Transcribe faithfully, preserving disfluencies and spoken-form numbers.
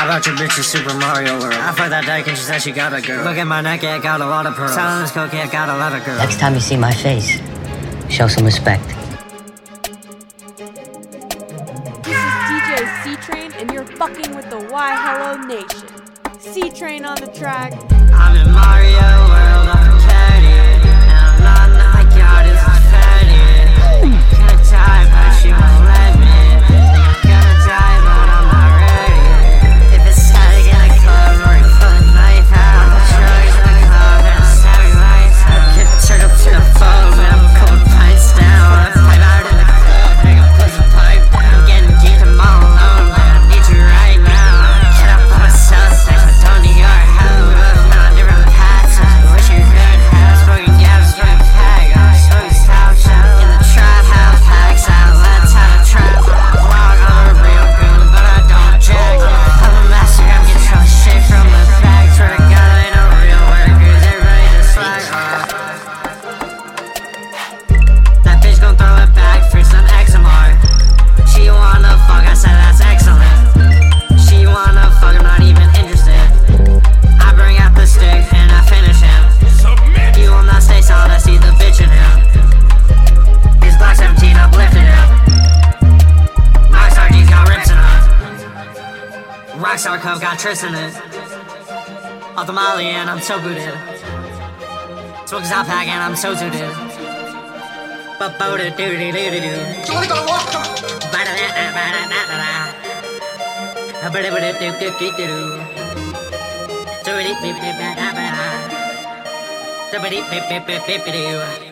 about your bitch in Super Mario World? I fucked that dyke and she said she got a girl. Look at my neck, yeah, got a lot of pearls. Selling this coke, yeah, got a lot of girls. Next time you see my face, show some respect. This is D J C-Train, and you're fucking with the Why Hello Nation. C-Train on the track. I'm in Mario World, I'm petty, and I'm not like God is fatty. Gonna die, but she won't let me. Think I'm gonna die, but I'm not ready. If it's static in a club, or you pull a knife out, the drugs in the club, and it's static lights out. Get turned up to the phone, man, I'm a couple pints down. I pipe out in the club, nigga, put the pipe down. I'm getting deep and all alone, man, I need you right now. Get up on myself, sex, I don't need your help. Not different paths, I wish you could have. Smoking gas, smoking tag, I'm smoking style shell. In the trap house, packs out, let's have a trap. Walk on a real goon, but I don't jack. I'm a master, I'm getting all shit from the bag. Swear to God, I ain't no real workers, everybody just like, uh. That bitch gon' throw it back for some X M R. She wanna fuck, I said that's excellent. She wanna fuck, I'm not even interested. I bring out the stick and I finish him. You will not stay solid, I see the bitch in him. His Glock seventeen uplifted him. Rockstar G's got rips in them. Rockstar Cove got tris in it. Off the molly and I'm so booted. Smoke a top pack and I'm so suited. But boated doo doo doo doo doo. Somebody beep beep beep beep beep beep.